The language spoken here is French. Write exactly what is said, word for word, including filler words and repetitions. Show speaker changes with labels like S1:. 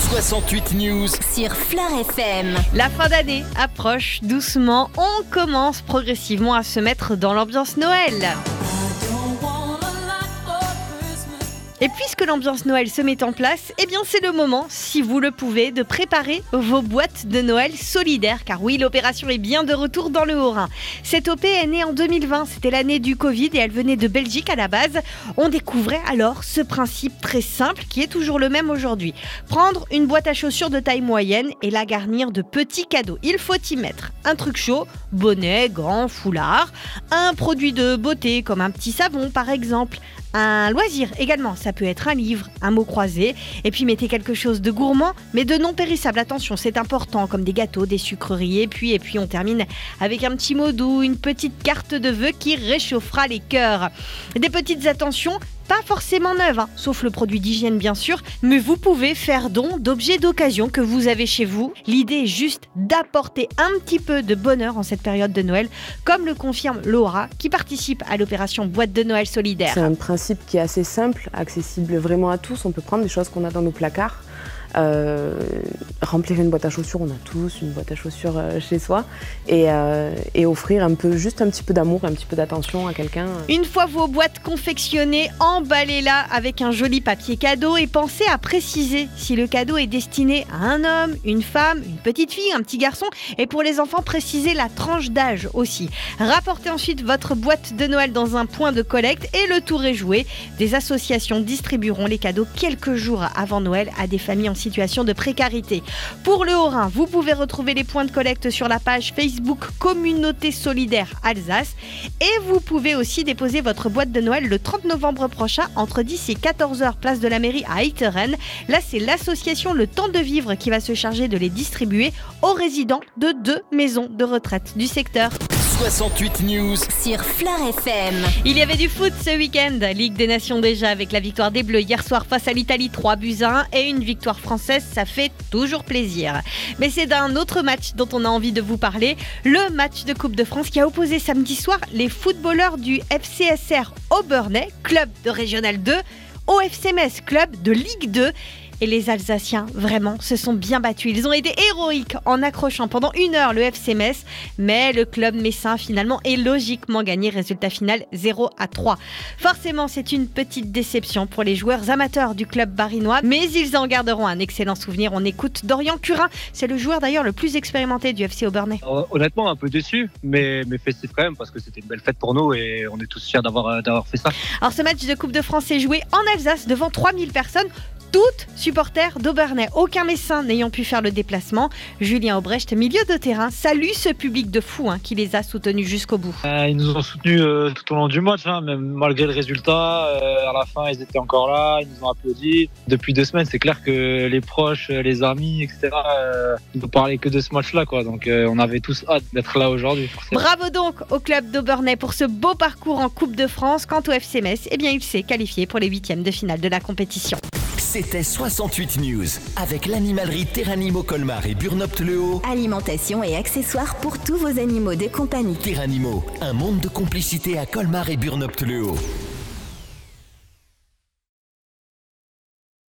S1: soixante-huit News
S2: sur Fleur F M.
S3: La fin d'année approche doucement. On commence progressivement à se mettre dans l'ambiance Noël. Et puisque l'ambiance Noël se met en place, eh bien c'est le moment, si vous le pouvez, de préparer vos boîtes de Noël solidaires. Car oui, l'opération est bien de retour dans le Haut-Rhin. Cette O P est née en deux mille vingt, c'était l'année du Covid et elle venait de Belgique à la base. On découvrait alors ce principe très simple qui est toujours le même aujourd'hui. Prendre une boîte à chaussures de taille moyenne et la garnir de petits cadeaux. Il faut y mettre un truc chaud, bonnet, gants, foulard, un produit de beauté comme un petit savon par exemple, un loisir également, ça peut être un livre, un mot croisé, et puis mettez quelque chose de gourmand, mais de non périssable, attention, c'est important, comme des gâteaux, des sucreries, et puis, et puis on termine avec un petit mot doux, une petite carte de vœux qui réchauffera les cœurs. Des petites attentions, pas forcément neuves, hein, sauf le produit d'hygiène bien sûr, mais vous pouvez faire don d'objets d'occasion que vous avez chez vous. L'idée est juste d'apporter un petit peu de bonheur en cette période de Noël, comme le confirme Laura, qui participe à l'opération Boîte de Noël solidaire.
S4: C'est un principe qui est assez simple, accessible vraiment à tous. On peut prendre des choses qu'on a dans nos placards. Euh, remplir une boîte à chaussures, on a tous une boîte à chaussures euh, chez soi et, euh, et offrir un peu, juste un petit peu d'amour, un petit peu d'attention à quelqu'un.
S3: Une fois vos boîtes confectionnées, emballez-la avec un joli papier cadeau et pensez à préciser si le cadeau est destiné à un homme, une femme, une petite fille, un petit garçon, et pour les enfants, précisez la tranche d'âge aussi. Rapportez ensuite votre boîte de Noël dans un point de collecte et le tour est joué. Des associations distribueront les cadeaux quelques jours avant Noël à des familles en situation de précarité. Pour le Haut-Rhin, vous pouvez retrouver les points de collecte sur la page Facebook Communauté Solidaire Alsace et vous pouvez aussi déposer votre boîte de Noël le trente novembre prochain entre dix et quatorze heures place de la mairie à Eiteren. Là, c'est l'association Le Temps de Vivre qui va se charger de les distribuer aux résidents de deux maisons de retraite du secteur.
S1: soixante-huit News
S2: sur Fleur F M.
S3: Il y avait du foot ce week-end, Ligue des Nations déjà, avec la victoire des Bleus hier soir face à l'Italie, trois buts à un, et une victoire française, ça fait toujours plaisir. Mais c'est d'un autre match dont on a envie de vous parler, le match de Coupe de France qui a opposé samedi soir les footballeurs du F C S R Obernai, club de Régional deux, au F C Metz, club de Ligue deux. Et les Alsaciens, vraiment, se sont bien battus. Ils ont été héroïques en accrochant pendant une heure le F C Metz. Mais le club messin, finalement, est logiquement gagné. Résultat final, zéro à trois. Forcément, c'est une petite déception pour les joueurs amateurs du club barinois. Mais ils en garderont un excellent souvenir. On écoute Dorian Curin. C'est le joueur d'ailleurs le plus expérimenté du F C Obernai.
S5: Honnêtement, un peu déçu, mais, mais festif quand même, parce que c'était une belle fête pour nous et on est tous fiers d'avoir, d'avoir fait ça.
S3: Alors, ce match de Coupe de France est joué en Alsace devant trois mille personnes. Toutes supporters d'Obernai, aucun messin n'ayant pu faire le déplacement. Julien Aubrecht, milieu de terrain, salue ce public de fous hein, qui les a soutenus jusqu'au bout.
S5: Euh, ils nous ont soutenus euh, tout au long du match, hein, même malgré le résultat. Euh, à la fin, ils étaient encore là, ils nous ont applaudi. Depuis deux semaines, c'est clair que les proches, les amis, et cetera, euh, ils ne parlaient que de ce match-là, quoi. Donc euh, on avait tous hâte d'être là aujourd'hui. Forcément.
S3: Bravo donc au club d'Obernai pour ce beau parcours en Coupe de France. Quant au F C Metz, eh bien, il s'est qualifié pour les huitièmes de finale de la compétition.
S1: C'était soixante-huit News avec l'animalerie Terranimo Colmar et Burnopt-Le-Haut.
S2: Alimentation et accessoires pour tous vos animaux de compagnie.
S1: Terranimo, un monde de complicité à Colmar et Burnopt-Le-Haut.